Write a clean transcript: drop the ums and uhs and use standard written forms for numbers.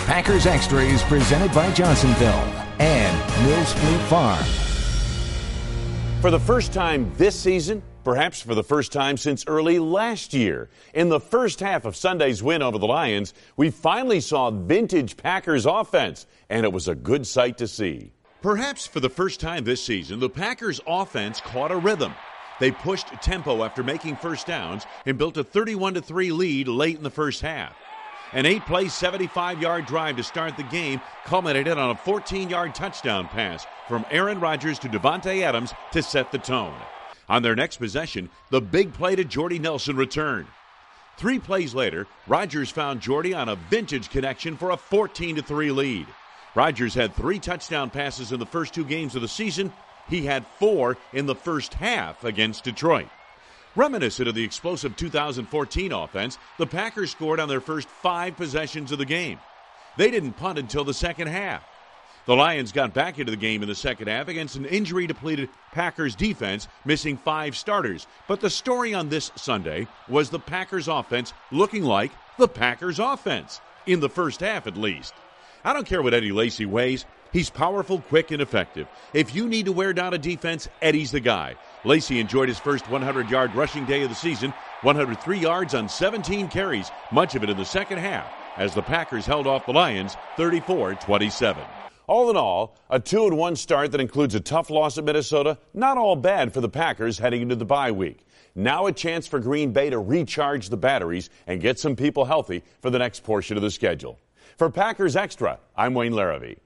Packers Extra is presented by Johnsonville and Mills Fleet Farm. For the first time this season, perhaps for the first time since early last year, in the first half of Sunday's win over the Lions, we finally saw vintage Packers offense, and it was a good sight to see. Perhaps for the first time this season, the Packers offense caught a rhythm. They pushed tempo after making first downs and built a 31-3 lead late in the first half. An 8-play, 75-yard drive to start the game culminated on a 14-yard touchdown pass from Aaron Rodgers to Davante Adams to set the tone. On their next possession, the big play to Jordy Nelson returned. 3 plays later, Rodgers found Jordy on a vintage connection for a 14-3 lead. Rodgers had 3 touchdown passes in the first 2 games of the season. He had 4 in the first half against Detroit. Reminiscent of the explosive 2014 offense, the Packers scored on their first 5 possessions of the game. They didn't punt until the second half. The Lions got back into the game in the second half against an injury-depleted Packers defense, missing 5 starters. But the story on this Sunday was the Packers offense looking like the Packers offense, in the first half at least. I don't care what Eddie Lacy weighs. He's powerful, quick, and effective. If you need to wear down a defense, Eddie's the guy. Lacy enjoyed his first 100-yard rushing day of the season, 103 yards on 17 carries, much of it in the second half, as the Packers held off the Lions 34-27. All in all, a 2-1 start that includes a tough loss at Minnesota, not all bad for the Packers heading into the bye week. Now a chance for Green Bay to recharge the batteries and get some people healthy for the next portion of the schedule. For Packers Extra, I'm Wayne Larrivee.